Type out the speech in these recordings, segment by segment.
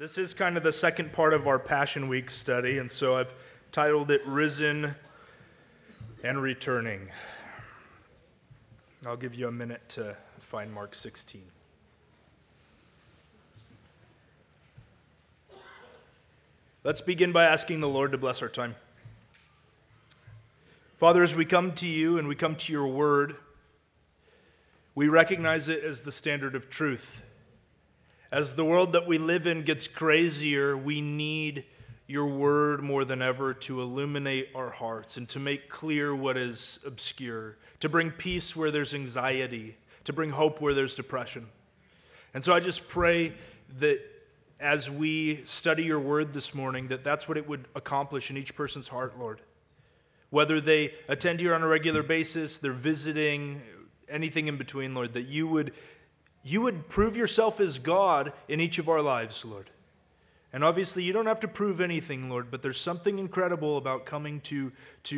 This is kind of the second part of our Passion Week study, and so I've titled it Risen and Returning. I'll give you a minute to find Mark 16. Let's begin by asking the Lord to bless our time. Father, as we come to you and we come to your word, we recognize it as the standard of truth. As the world that we live in gets crazier, we need your word more than ever to illuminate our hearts and to make clear what is obscure, to bring peace where there's anxiety, to bring hope where there's depression. And so I just pray that as we study your word this morning, that that's what it would accomplish in each person's heart, Lord. Whether they attend here on a regular basis, they're visiting, anything in between, Lord, that you would prove yourself as God in each of our lives, Lord. And obviously, you don't have to prove anything, Lord, but there's something incredible about coming to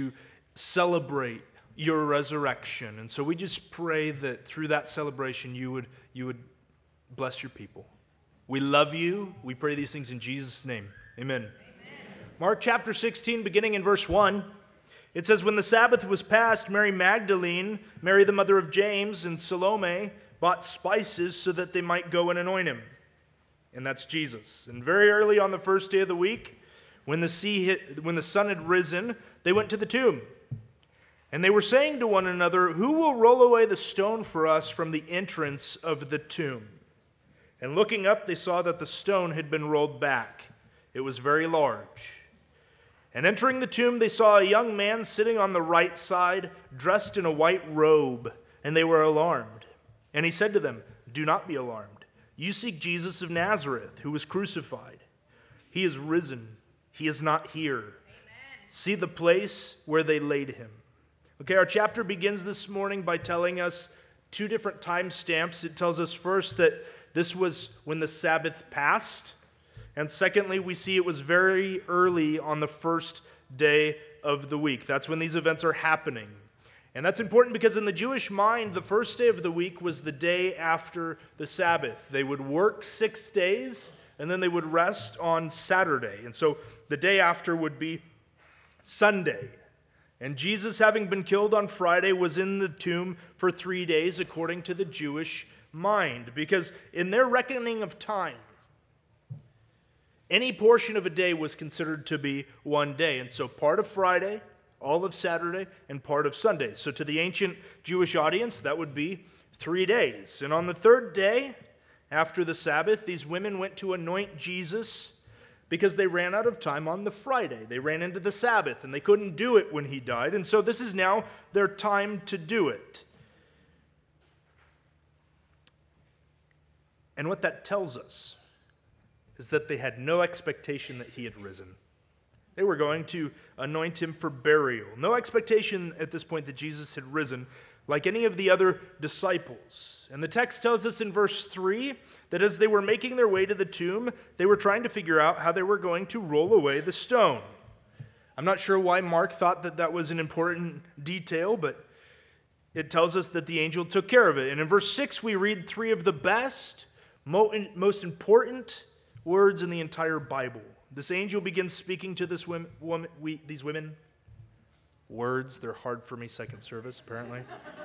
celebrate your resurrection. And so we just pray that through that celebration, you would bless your people. We love you. We pray these things in Jesus' name. Amen. Amen. Mark chapter 16, beginning in verse 1, it says, "When the Sabbath was past, Mary Magdalene, Mary the mother of James, and Salome bought spices so that they might go and anoint him." And that's Jesus. And very early on the first day of the week, when the sun had risen, they went to the tomb. And they were saying to one another, "Who will roll away the stone for us from the entrance of the tomb?" And looking up, they saw that the stone had been rolled back. It was very large. And entering the tomb, they saw a young man sitting on the right side, dressed in a white robe, and they were alarmed. And he said to them, "Do not be alarmed. You seek Jesus of Nazareth, who was crucified. He is risen. He is not here. Amen. See the place where they laid him." Okay, our chapter begins this morning by telling us two different time stamps. It tells us first that this was when the Sabbath passed. And secondly, we see it was very early on the first day of the week. That's when these events are happening. And that's important because in the Jewish mind, the first day of the week was the day after the Sabbath. They would work 6 days, and then they would rest on Saturday. And so the day after would be Sunday. And Jesus, having been killed on Friday, was in the tomb for 3 days according to the Jewish mind. Because in their reckoning of time, any portion of a day was considered to be one day. And so part of Friday, all of Saturday, and part of Sunday. So to the ancient Jewish audience, that would be 3 days. And on the third day, after the Sabbath, these women went to anoint Jesus because they ran out of time on the Friday. They ran into the Sabbath, and they couldn't do it when he died. And so this is now their time to do it. And what that tells us is that they had no expectation that he had risen. They were going to anoint him for burial. No expectation at this point that Jesus had risen like any of the other disciples. And the text tells us in verse 3 that as they were making their way to the tomb, they were trying to figure out how they were going to roll away the stone. I'm not sure why Mark thought that that was an important detail, but it tells us that the angel took care of it. And in verse 6, we read 3 of the best, most important words in the entire Bible. This angel begins speaking to these women. Words, they're hard for me, second service, apparently.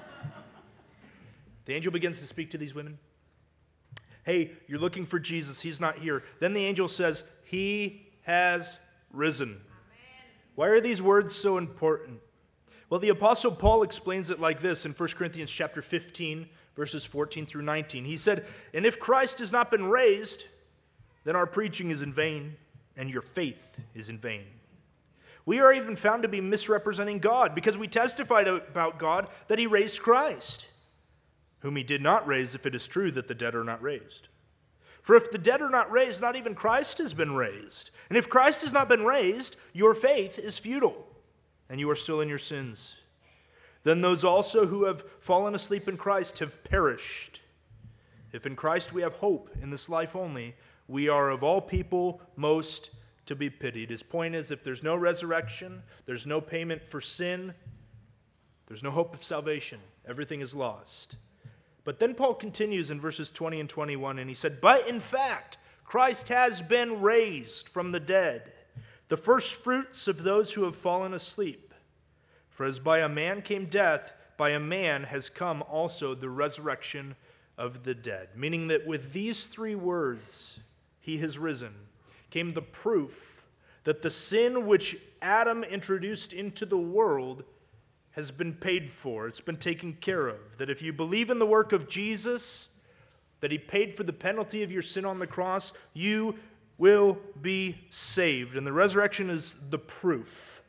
The angel begins to speak to these women. "Hey, you're looking for Jesus. He's not here." Then the angel says, "He has risen." Amen. Why are these words so important? Well, the Apostle Paul explains it like this in 1 Corinthians chapter 15, verses 14 through 19. He said, "And if Christ has not been raised, then our preaching is in vain, and your faith is in vain. We are even found to be misrepresenting God, because we testified about God that he raised Christ, whom he did not raise, if it is true that the dead are not raised. For if the dead are not raised, not even Christ has been raised. And if Christ has not been raised, your faith is futile, and you are still in your sins. Then those also who have fallen asleep in Christ have perished. If in Christ we have hope in this life only, we are of all people most to be pitied." His point is, if there's no resurrection, there's no payment for sin, there's no hope of salvation. Everything is lost. But then Paul continues in verses 20 and 21, and he said, "But in fact, Christ has been raised from the dead, the first fruits of those who have fallen asleep. For as by a man came death, by a man has come also the resurrection of the dead. Meaning that with these three words, he has risen, came the proof that the sin which Adam introduced into the world has been paid for. It's been taken care of. That if you believe in the work of Jesus, that he paid for the penalty of your sin on the cross, you will be saved. And the resurrection is the proof.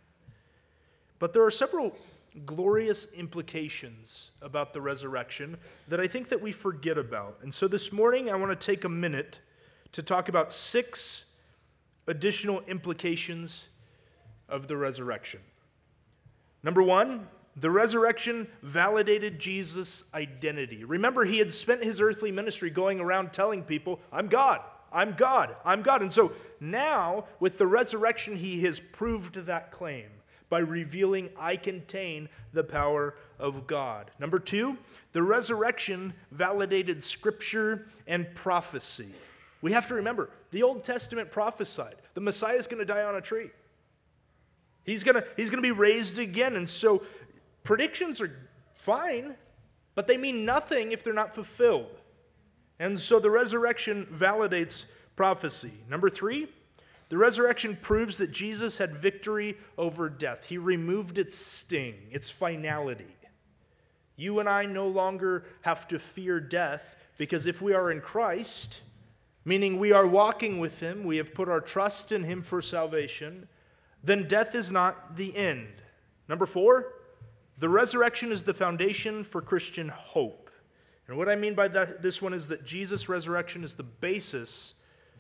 But there are several glorious implications about the resurrection that I think that we forget about. And so this morning I want to take a minute to talk about 6 additional implications of the resurrection. Number 1, the resurrection validated Jesus' identity. Remember, he had spent his earthly ministry going around telling people, I'm God, I'm God, I'm God. And so now, with the resurrection, he has proved that claim by revealing, I contain the power of God. Number 2, the resurrection validated Scripture and prophecy. We have to remember, the Old Testament prophesied the Messiah is going to die on a tree. He's going to be raised again. And so predictions are fine, but they mean nothing if they're not fulfilled. And so the resurrection validates prophecy. Number 3, the resurrection proves that Jesus had victory over death. He removed its sting, its finality. You and I no longer have to fear death because if we are in Christ, meaning we are walking with him, we have put our trust in him for salvation, then death is not the end. Number 4, the resurrection is the foundation for Christian hope. And what I mean by this one is that Jesus' resurrection is the basis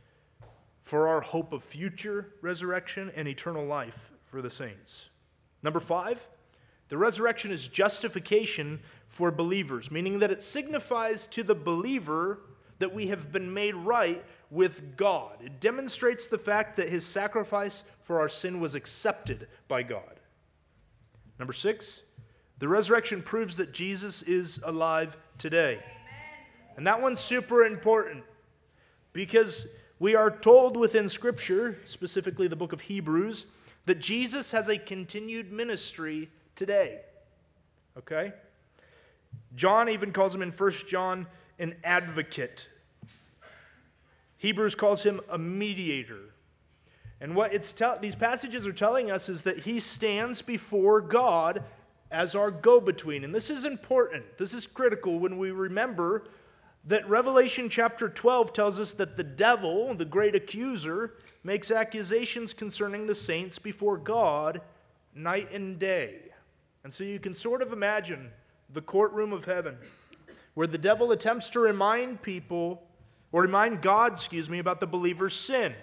for our hope of future resurrection and eternal life for the saints. Number 5, the resurrection is justification for believers, meaning that it signifies to the believer that we have been made right with God. It demonstrates the fact that his sacrifice for our sin was accepted by God. Number 6, the resurrection proves that Jesus is alive today. Amen. And that one's super important because we are told within Scripture, specifically the book of Hebrews, that Jesus has a continued ministry today. Okay? John even calls him in 1 John an advocate. Hebrews calls him a mediator. And what these passages are telling us is that he stands before God as our go-between. And this is important. This is critical when we remember that Revelation chapter 12 tells us that the devil, the great accuser, makes accusations concerning the saints before God night and day. And so you can sort of imagine the courtroom of heaven where the devil attempts to remind God, about the believer's sin.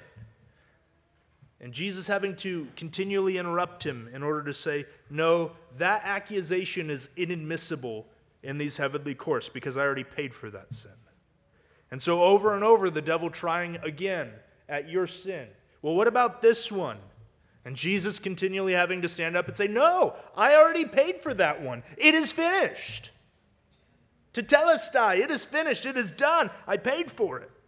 And Jesus having to continually interrupt him in order to say, no, that accusation is inadmissible in these heavenly courts because I already paid for that sin. And so over and over, the devil trying again at your sin. Well, what about this one? And Jesus continually having to stand up and say, no, I already paid for that one. It is finished. Tetelestai, it is finished. It is done. I paid for it.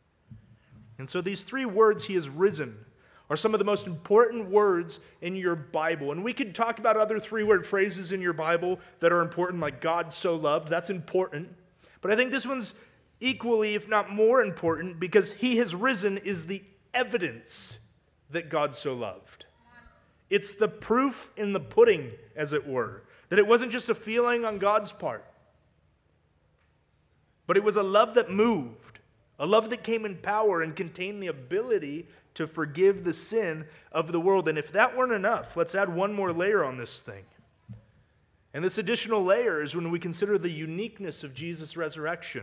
And so these 3 words, he has risen, are some of the most important words in your Bible. And we could talk about other 3-word phrases in your Bible that are important, like God so loved. That's important. But I think this one's equally, if not more important, because he has risen is the evidence that God so loved. It's the proof in the pudding, as it were, that it wasn't just a feeling on God's part, but it was a love that moved, a love that came in power and contained the ability to forgive the sin of the world. And if that weren't enough, let's add one more layer on this thing. And this additional layer is when we consider the uniqueness of Jesus' resurrection.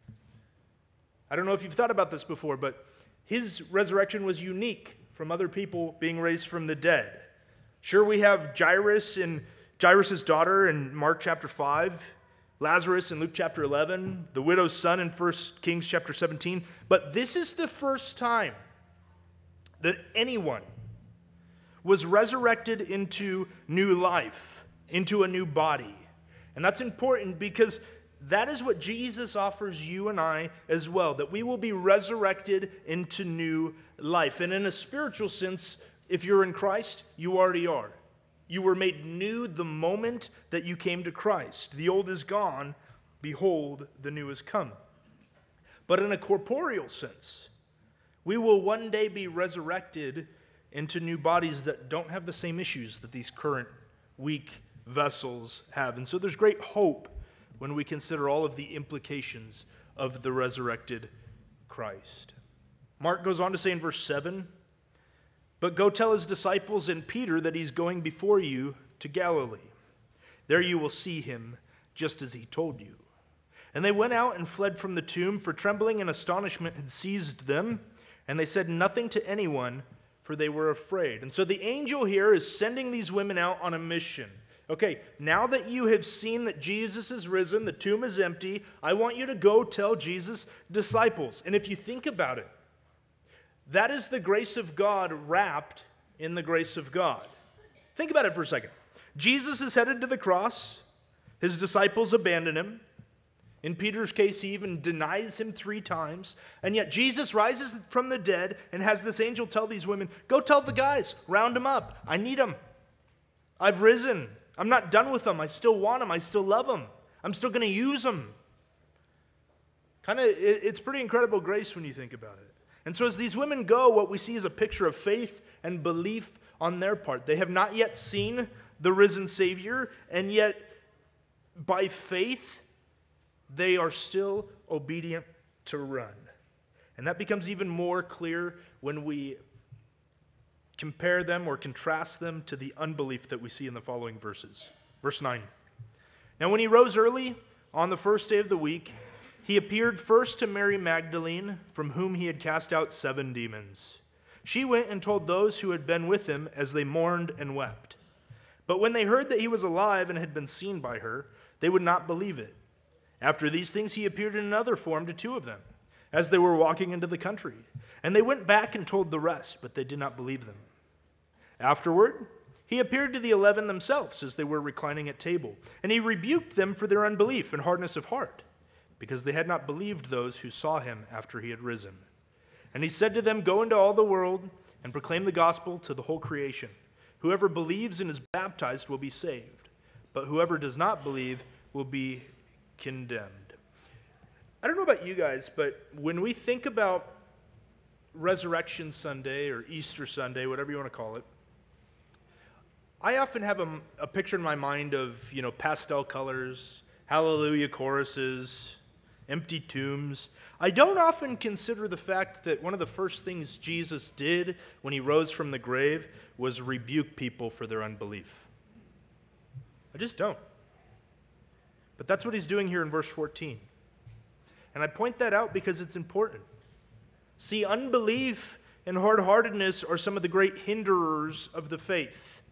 I don't know if you've thought about this before, but his resurrection was unique from other people being raised from the dead. Sure, we have Jairus and Jairus' daughter in Mark chapter 5, Lazarus in Luke chapter 11, the widow's son in 1 Kings chapter 17, but this is the first time that anyone was resurrected into new life, into a new body. And that's important because that is what Jesus offers you and I as well, that we will be resurrected into new life. And in a spiritual sense, if you're in Christ, you already are. You were made new the moment that you came to Christ. The old is gone. Behold, the new has come. But in a corporeal sense, we will one day be resurrected into new bodies that don't have the same issues that these current weak vessels have. And so there's great hope when we consider all of the implications of the resurrected Christ. Mark goes on to say in verse 7, "But go tell his disciples and Peter that he's going before you to Galilee. There you will see him, just as he told you." And they went out and fled from the tomb, for trembling and astonishment had seized them, and they said nothing to anyone, for they were afraid. And so the angel here is sending these women out on a mission. Okay, now that you have seen that Jesus is risen, the tomb is empty, I want you to go tell Jesus' disciples. And if you think about it, that is the grace of God wrapped in the grace of God. Think about it for a second. Jesus is headed to the cross. His disciples abandon him. In Peter's case, he even denies him 3 times. And yet Jesus rises from the dead and has this angel tell these women, go tell the guys, round them up. I need them. I've risen. I'm not done with them. I still want them. I still love them. I'm still going to use them. It's pretty incredible grace when you think about it. And so as these women go, what we see is a picture of faith and belief on their part. They have not yet seen the risen Savior, and yet by faith, they are still obedient to run. And that becomes even more clear when we compare them or contrast them to the unbelief that we see in the following verses. Verse 9. Now when he rose early on the first day of the week, he appeared first to Mary Magdalene, from whom he had cast out 7 demons. She went and told those who had been with him as they mourned and wept. But when they heard that he was alive and had been seen by her, they would not believe it. After these things, he appeared in another form to 2 of them, as they were walking into the country. And they went back and told the rest, but they did not believe them. Afterward, he appeared to the 11 themselves as they were reclining at table. And he rebuked them for their unbelief and hardness of heart, because they had not believed those who saw him after he had risen. And he said to them, go into all the world and proclaim the gospel to the whole creation. Whoever believes and is baptized will be saved, but whoever does not believe will be condemned. I don't know about you guys, but when we think about Resurrection Sunday or Easter Sunday, whatever you want to call it, I often have a picture in my mind of, pastel colors, hallelujah choruses, empty tombs. I don't often consider the fact that one of the first things Jesus did when he rose from the grave was rebuke people for their unbelief. I just don't. But that's what he's doing here in verse 14. And I point that out because it's important. See, unbelief and hard-heartedness are some of the great hinderers of the faith.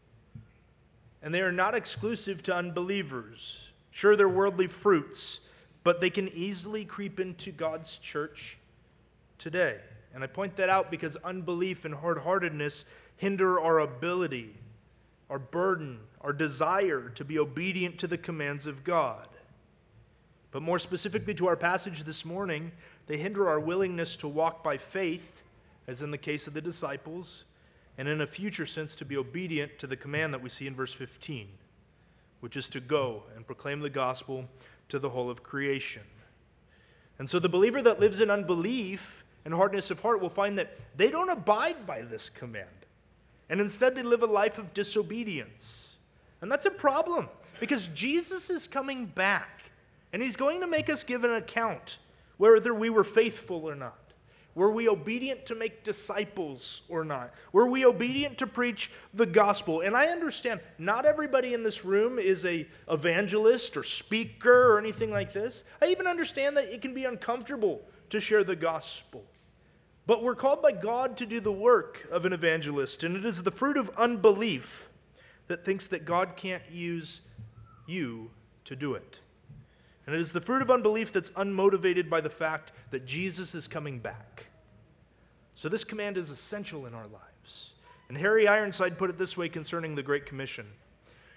And they are not exclusive to unbelievers. Sure, they're worldly fruits, but they can easily creep into God's church today. And I point that out because unbelief and hard-heartedness hinder our ability, our burden, our desire to be obedient to the commands of God. But more specifically to our passage this morning, they hinder our willingness to walk by faith, as in the case of the disciples, and in a future sense to be obedient to the command that we see in verse 15, which is to go and proclaim the gospel to the whole of creation. And so the believer that lives in unbelief and hardness of heart will find that they don't abide by this command. And instead they live a life of disobedience. And that's a problem because Jesus is coming back. And he's going to make us give an account whether we were faithful or not. Were we obedient to make disciples or not? Were we obedient to preach the gospel? And I understand not everybody in this room is an evangelist or speaker or anything like this. I even understand that it can be uncomfortable to share the gospel. But we're called by God to do the work of an evangelist, and it is the fruit of unbelief that thinks that God can't use you to do it. And it is the fruit of unbelief that's unmotivated by the fact that Jesus is coming back. So this command is essential in our lives. And Harry Ironside put it this way concerning the Great Commission.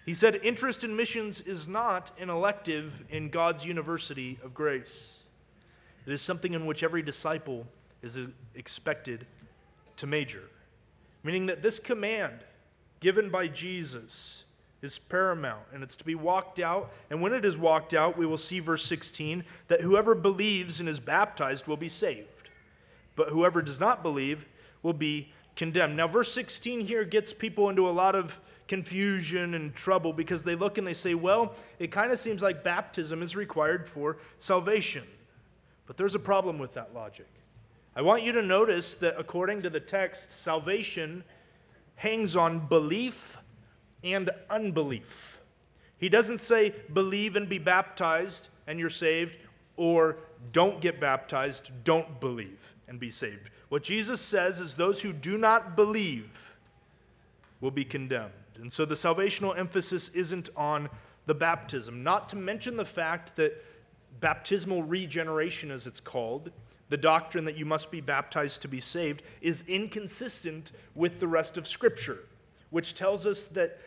He said, interest in missions is not an elective in God's university of grace. It is something in which every disciple is expected to major. Meaning that this command given by Jesus is paramount, and it's to be walked out. And when it is walked out, we will see verse 16, that whoever believes and is baptized will be saved. But whoever does not believe will be condemned. Now, verse 16 here gets people into a lot of confusion and trouble because they look and they say, well, it kind of seems like baptism is required for salvation. But there's a problem with that logic. I want you to notice that according to the text, salvation hangs on belief and unbelief. He doesn't say believe and be baptized and you're saved, or don't get baptized, don't believe and be saved. What Jesus says is those who do not believe will be condemned. And so the salvational emphasis isn't on the baptism, not to mention the fact that baptismal regeneration, as it's called, the doctrine that you must be baptized to be saved, is inconsistent with the rest of Scripture, which tells us that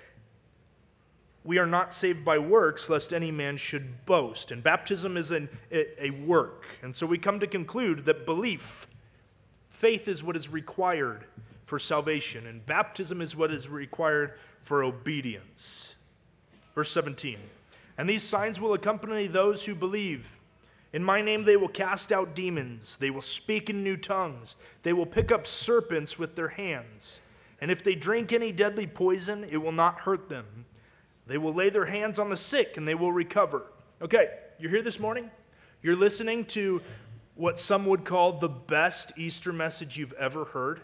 we are not saved by works, lest any man should boast. And baptism is a work. And so we come to conclude that belief, faith is what is required for salvation, and baptism is what is required for obedience. Verse 17, and these signs will accompany those who believe. In my name they will cast out demons. They will speak in new tongues. They will pick up serpents with their hands. And if they drink any deadly poison, it will not hurt them. They will lay their hands on the sick and they will recover. Okay, you're here this morning. You're listening to what some would call the best Easter message you've ever heard.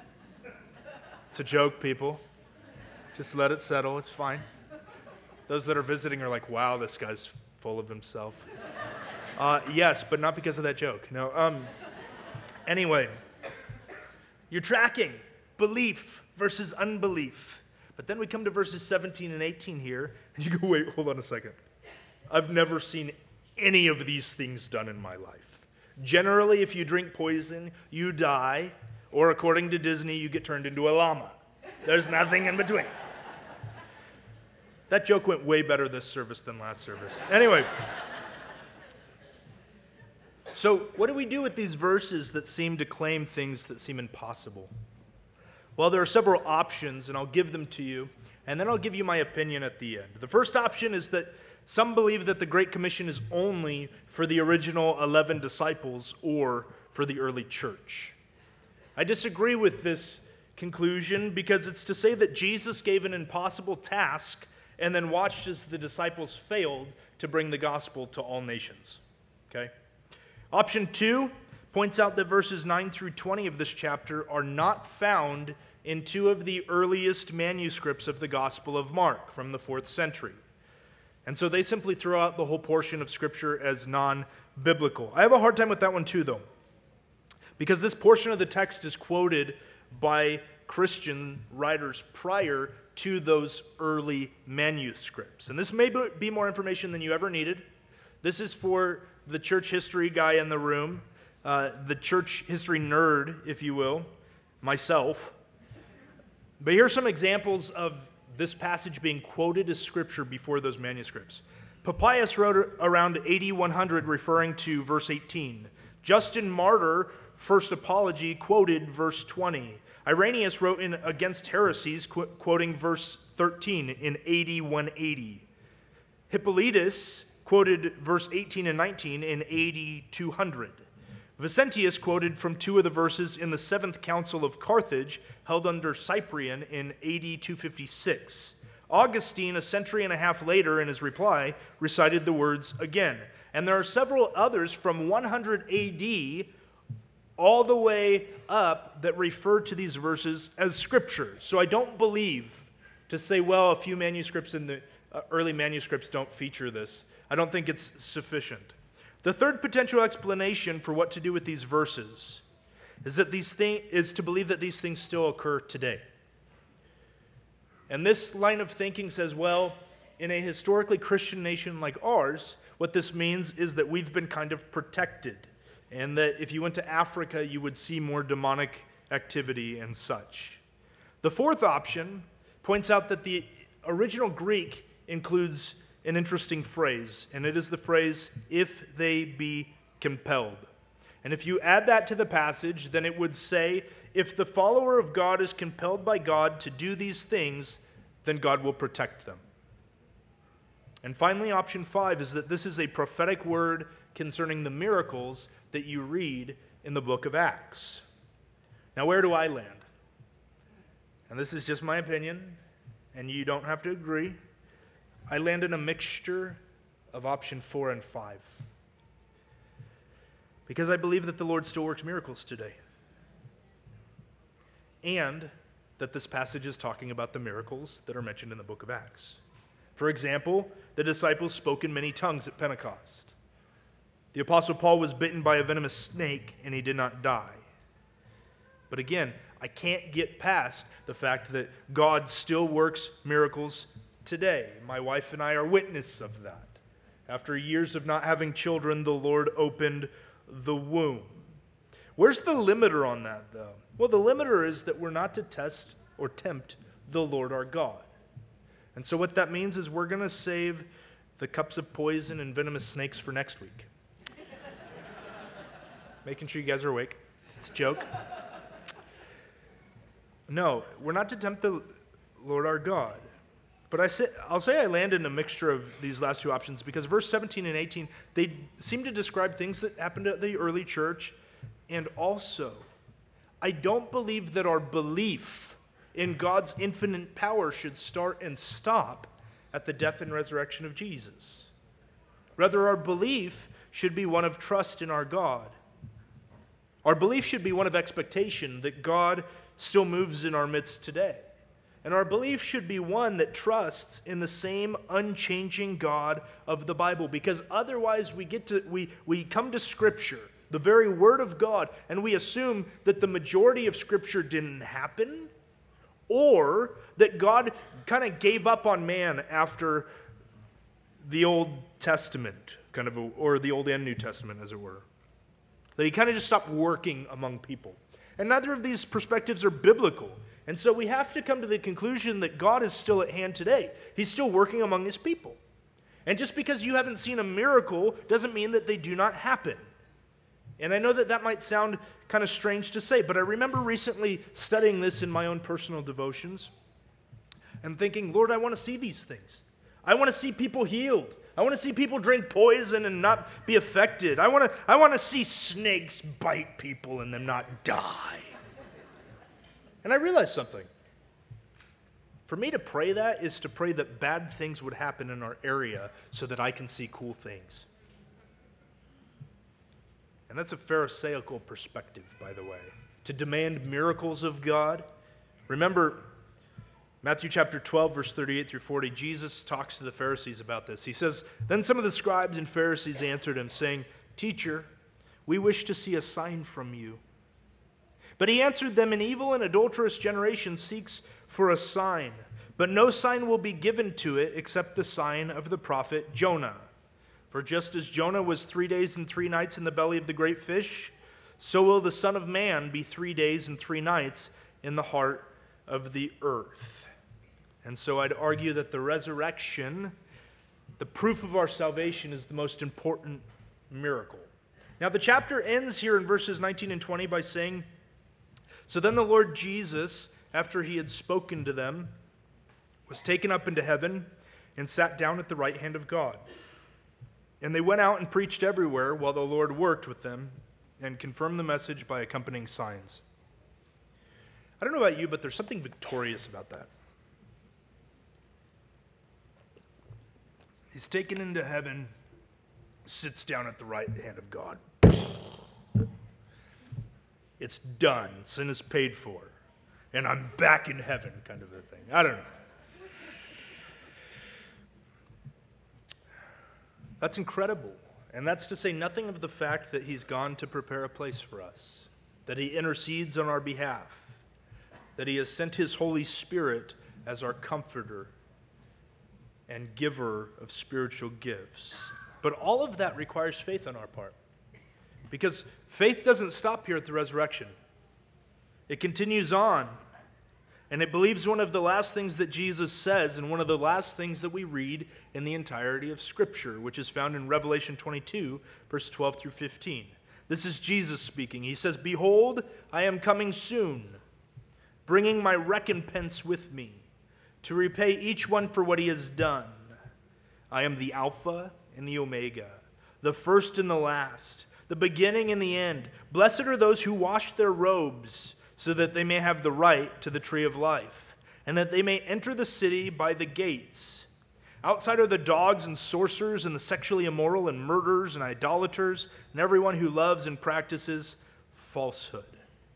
It's a joke, people. Just let it settle. It's fine. Those that are visiting are like, wow, this guy's full of himself. Yes, but not because of that joke. No. Anyway, you're tracking belief versus unbelief. But then we come to verses 17 and 18 here, and you go, wait, hold on a second. I've never seen any of these things done in my life. Generally, if you drink poison, you die, or according to Disney, you get turned into a llama. There's nothing in between. That joke went way better this service than last service. Anyway. So what do we do with these verses that seem to claim things that seem impossible? Well, there are several options, and I'll give them to you, and then I'll give you my opinion at the end. The first option is that some believe that the Great Commission is only for the original 11 disciples or for the early church. I disagree with this conclusion because it's to say that Jesus gave an impossible task and then watched as the disciples failed to bring the gospel to all nations. Okay? Option 2 points out that verses 9 through 20 of this chapter are not found in two of the earliest manuscripts of the Gospel of Mark from the 4th century. And so they simply throw out the whole portion of Scripture as non-biblical. I have a hard time with that one too, though, because this portion of the text is quoted by Christian writers prior to those early manuscripts. And this may be more information than you ever needed. This is for the church history guy in the room, the church history nerd, if you will, myself. But here are some examples of this passage being quoted as Scripture before those manuscripts. Papias wrote around AD 100 referring to verse 18. Justin Martyr, First Apology, quoted verse 20. Irenaeus wrote in Against Heresies, quoting verse 13 in AD 180. Hippolytus quoted verse 18 and 19 in AD 200. Vicentius quoted from two of the verses in the 7th Council of Carthage, held under Cyprian in AD 256. Augustine, a century and a half later, in his reply, recited the words again. And there are several others from 100 AD all the way up that refer to these verses as Scripture. So I don't believe to say, well, a few manuscripts in the early manuscripts don't feature this. I don't think it's sufficient. The third potential explanation for what to do with these verses is to believe that these things still occur today. And this line of thinking says, well, in a historically Christian nation like ours, what this means is that we've been kind of protected, and that if you went to Africa, you would see more demonic activity and such. The fourth option points out that the original Greek includes an interesting phrase, and it is the phrase, if they be compelled. And if you add that to the passage, then it would say, if the follower of God is compelled by God to do these things, then God will protect them. And finally, option 5 is that this is a prophetic word concerning the miracles that you read in the book of Acts. Now, where do I land? And this is just my opinion, and you don't have to agree. I land in a mixture of option 4 and 5. Because I believe that the Lord still works miracles today. And that this passage is talking about the miracles that are mentioned in the book of Acts. For example, the disciples spoke in many tongues at Pentecost. The Apostle Paul was bitten by a venomous snake and he did not die. But again, I can't get past the fact that God still works miracles today. My wife and I are witness of that. After years of not having children, the Lord opened the womb. Where's the limiter on that, though? Well, the limiter is that we're not to test or tempt the Lord our God. And so what that means is we're going to save the cups of poison and venomous snakes for next week. Making sure you guys are awake. It's a joke. No, we're not to tempt the Lord our God. But I'll say I land in a mixture of these last two options because verse 17 and 18, they seem to describe things that happened at the early church. And also, I don't believe that our belief in God's infinite power should start and stop at the death and resurrection of Jesus. Rather, our belief should be one of trust in our God. Our belief should be one of expectation that God still moves in our midst today. And our belief should be one that trusts in the same unchanging God of the Bible, because otherwise we come to Scripture, the very Word of God, and we assume that the majority of Scripture didn't happen, or that God kind of gave up on man after the Old Testament, or the Old and New Testament, as it were. That he kind of just stopped working among people. And neither of these perspectives are biblical. And so we have to come to the conclusion that God is still at hand today. He's still working among his people. And just because you haven't seen a miracle doesn't mean that they do not happen. And I know that that might sound kind of strange to say, but I remember recently studying this in my own personal devotions and thinking, Lord, I want to see these things. I want to see people healed. I want to see people drink poison and not be affected. I want to see snakes bite people and them not die. And I realized something. For me to pray that is to pray that bad things would happen in our area so that I can see cool things. And that's a Pharisaical perspective, by the way. To demand miracles of God. Remember, Matthew chapter 12, verse 38 through 40, Jesus talks to the Pharisees about this. He says, "Then some of the scribes and Pharisees answered him, saying, 'Teacher, we wish to see a sign from you.' But he answered them, 'An evil and adulterous generation seeks for a sign, but no sign will be given to it except the sign of the prophet Jonah. For just as Jonah was 3 days and 3 nights in the belly of the great fish, so will the Son of Man be 3 days and 3 nights in the heart of the earth.'" And so I'd argue that the resurrection, the proof of our salvation, is the most important miracle. Now the chapter ends here in verses 19 and 20 by saying, "So then the Lord Jesus, after he had spoken to them, was taken up into heaven and sat down at the right hand of God. And they went out and preached everywhere while the Lord worked with them and confirmed the message by accompanying signs." I don't know about you, but there's something victorious about that. He's taken into heaven, sits down at the right hand of God. It's done. Sin is paid for. And I'm back in heaven, kind of a thing. I don't know. That's incredible. And that's to say nothing of the fact that he's gone to prepare a place for us, that he intercedes on our behalf, that he has sent his Holy Spirit as our comforter and giver of spiritual gifts. But all of that requires faith on our part. Because faith doesn't stop here at the resurrection. It continues on. And it believes one of the last things that Jesus says and one of the last things that we read in the entirety of Scripture, which is found in Revelation 22, verse 12 through 15. This is Jesus speaking. He says, "Behold, I am coming soon, bringing my recompense with me, to repay each one for what he has done. I am the Alpha and the Omega, the first and the last, the beginning and the end. Blessed are those who wash their robes, so that they may have the right to the tree of life, and that they may enter the city by the gates. Outside are the dogs and sorcerers and the sexually immoral and murderers and idolaters and everyone who loves and practices falsehood."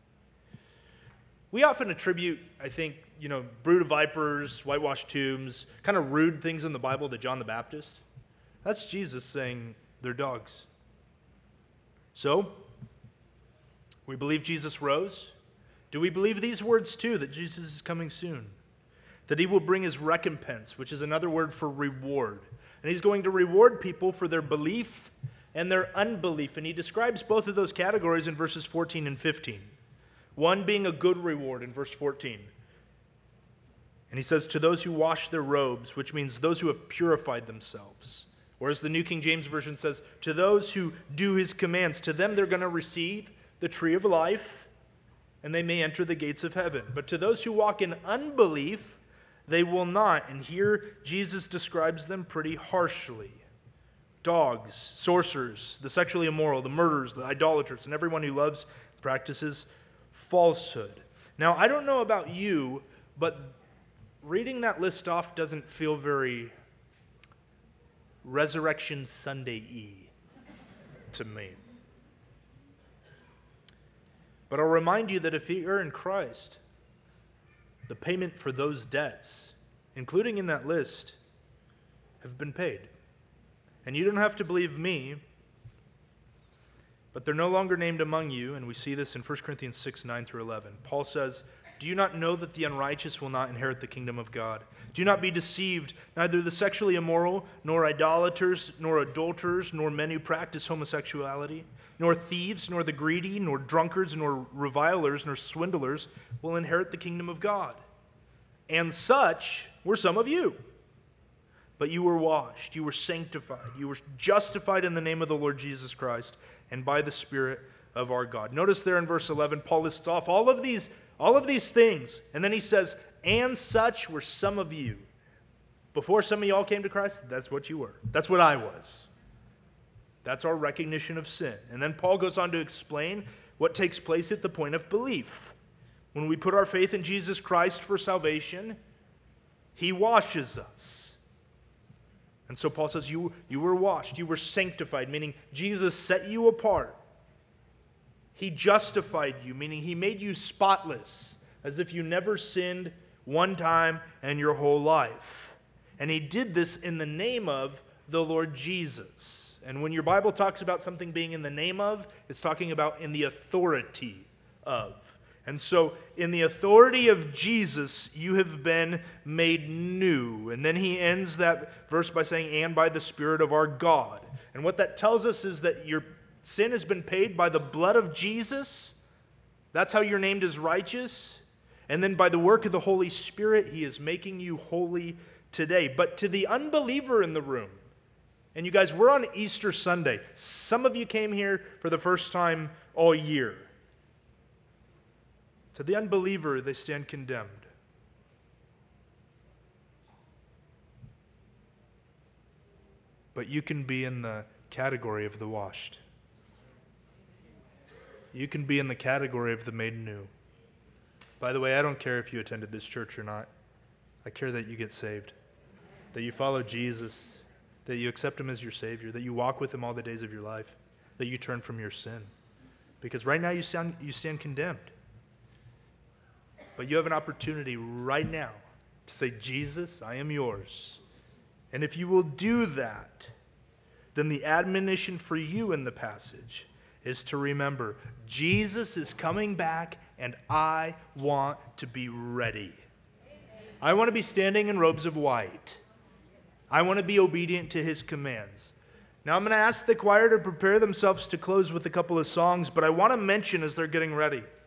We often attribute, I think, brood of vipers, whitewashed tombs, kind of rude things in the Bible to John the Baptist. That's Jesus saying they're dogs. So, we believe Jesus rose. Do we believe these words too, that Jesus is coming soon? That he will bring his recompense, which is another word for reward. And he's going to reward people for their belief and their unbelief. And he describes both of those categories in verses 14 and 15. One being a good reward in verse 14. And he says, "To those who wash their robes," which means those who have purified themselves. Or as the New King James Version says, "To those who do his commands, to them they're going to receive the tree of life, and they may enter the gates of heaven. But to those who walk in unbelief, they will not." And here Jesus describes them pretty harshly. Dogs, sorcerers, the sexually immoral, the murderers, the idolaters, and everyone who loves and practices falsehood. Now, I don't know about you, but reading that list off doesn't feel very Resurrection Sunday-y to me. But I'll remind you that if you're in Christ, the payment for those debts, including in that list, have been paid. And you don't have to believe me, but they're no longer named among you, and we see this in 1 Corinthians 6, 9 through 11. Paul says, "Do you not know that the unrighteous will not inherit the kingdom of God? Do not be deceived. Neither the sexually immoral, nor idolaters, nor adulterers, nor men who practice homosexuality, nor thieves, nor the greedy, nor drunkards, nor revilers, nor swindlers will inherit the kingdom of God. And such were some of you. But you were washed, you were sanctified, you were justified in the name of the Lord Jesus Christ and by the Spirit of our God." Notice there in verse 11, Paul lists off all of these things, and then he says, "And such were some of you." Before some of y'all came to Christ, that's what you were. That's what I was. That's our recognition of sin. And then Paul goes on to explain what takes place at the point of belief. When we put our faith in Jesus Christ for salvation, he washes us. And so Paul says, you were washed, you were sanctified, meaning Jesus set you apart. He justified you, meaning he made you spotless, as if you never sinned one time in your whole life. And he did this in the name of the Lord Jesus. And when your Bible talks about something being in the name of, it's talking about in the authority of. And so in the authority of Jesus, you have been made new. And then he ends that verse by saying, "And by the Spirit of our God." And what that tells us is that your sin has been paid by the blood of Jesus. That's how you're named as righteous. And then by the work of the Holy Spirit, he is making you holy today. But to the unbeliever in the room, and you guys, we're on Easter Sunday. Some of you came here for the first time all year. To the unbeliever, they stand condemned. But you can be in the category of the washed. You can be in the category of the made new. By the way, I don't care if you attended this church or not. I care that you get saved, that you follow Jesus, that you accept him as your Savior, that you walk with him all the days of your life, that you turn from your sin. Because right now you stand condemned. But you have an opportunity right now to say, "Jesus, I am yours." And if you will do that, then the admonition for you in the passage is to remember, Jesus is coming back and I want to be ready. I want to be standing in robes of white. I want to be obedient to his commands. Now I'm going to ask the choir to prepare themselves to close with a couple of songs, but I want to mention as they're getting ready,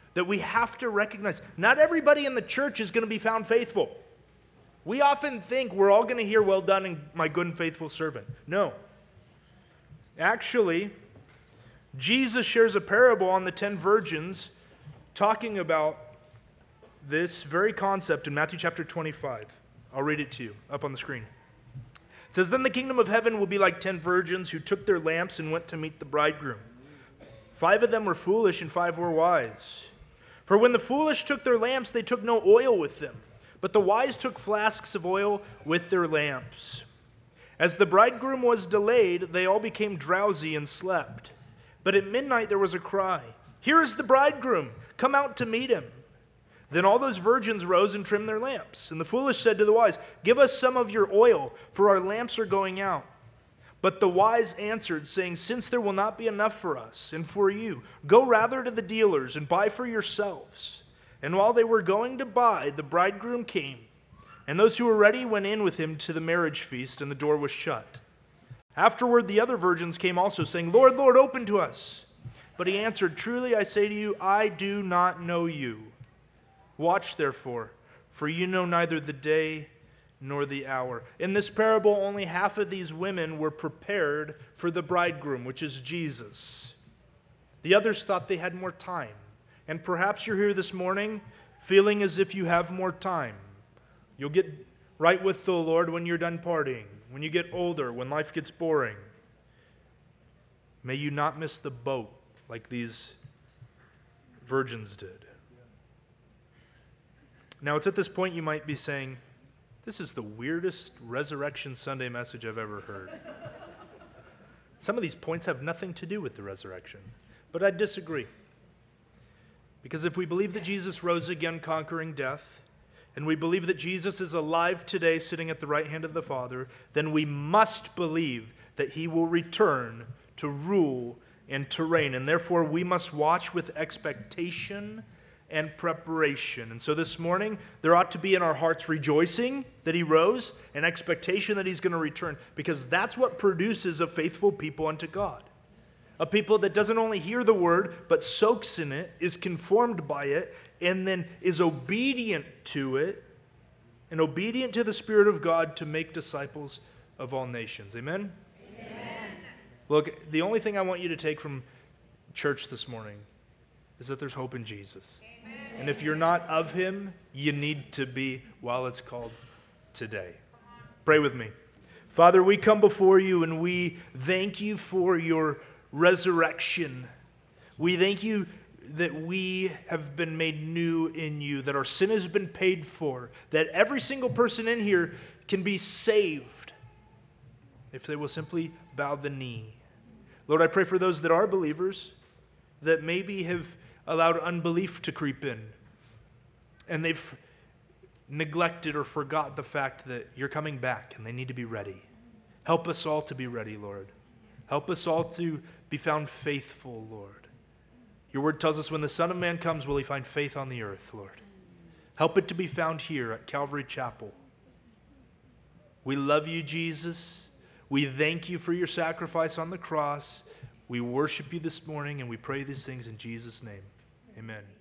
that we have to recognize. Not everybody in the church is going to be found faithful. We often think we're all going to hear, "Well done, my good and faithful servant." No. Actually, Jesus shares a parable on the 10 virgins talking about this very concept in Matthew chapter 25. I'll read it to you up on the screen. It says, "Then the kingdom of heaven will be like 10 virgins who took their lamps and went to meet the bridegroom. 5 of them were foolish and 5 were wise. For when the foolish took their lamps, they took no oil with them. But the wise took flasks of oil with their lamps. As the bridegroom was delayed, they all became drowsy and slept. But at midnight there was a cry, 'Here is the bridegroom, come out to meet him.' Then all those virgins rose and trimmed their lamps. And the foolish said to the wise, 'Give us some of your oil, for our lamps are going out.' But the wise answered, saying, 'Since there will not be enough for us and for you, go rather to the dealers and buy for yourselves.' And while they were going to buy, the bridegroom came, and those who were ready went in with him to the marriage feast, and the door was shut. Afterward, the other virgins came also, saying, 'Lord, Lord, open to us.' But he answered, 'Truly I say to you, I do not know you. Watch therefore, for you know neither the day nor the hour.'" In this parable, only half of these women were prepared for the bridegroom, which is Jesus. The others thought they had more time. And perhaps you're here this morning feeling as if you have more time. You'll get right with the Lord when you're done partying, when you get older, when life gets boring. May you not miss the boat like these virgins did. Now, it's at this point you might be saying, "This is the weirdest Resurrection Sunday message I've ever heard." Some of these points have nothing to do with the resurrection, but I disagree. Because if we believe that Jesus rose again conquering death, and we believe that Jesus is alive today sitting at the right hand of the Father, then we must believe that he will return to rule and to reign. And therefore, we must watch with expectation and preparation. And so this morning, there ought to be in our hearts rejoicing that he rose and expectation that he's going to return, because that's what produces a faithful people unto God. A people that doesn't only hear the word, but soaks in it, is conformed by it, and then is obedient to it, and obedient to the Spirit of God to make disciples of all nations. Amen? Amen. Look, the only thing I want you to take from church this morning is that there's hope in Jesus. Amen. And if you're not of him, you need to be while it's called today. Pray with me. Father, we come before you and we thank you for your resurrection. We thank you that we have been made new in you, that our sin has been paid for, that every single person in here can be saved if they will simply bow the knee. Lord, I pray for those that are believers that maybe have allowed unbelief to creep in and they've neglected or forgot the fact that you're coming back and they need to be ready. Help us all to be ready, Lord. Help us all to be found faithful, Lord. Your word tells us when the Son of Man comes, will he find faith on the earth, Lord. Help it to be found here at Calvary Chapel. We love you, Jesus. We thank you for your sacrifice on the cross. We worship you this morning and we pray these things in Jesus' name. Amen.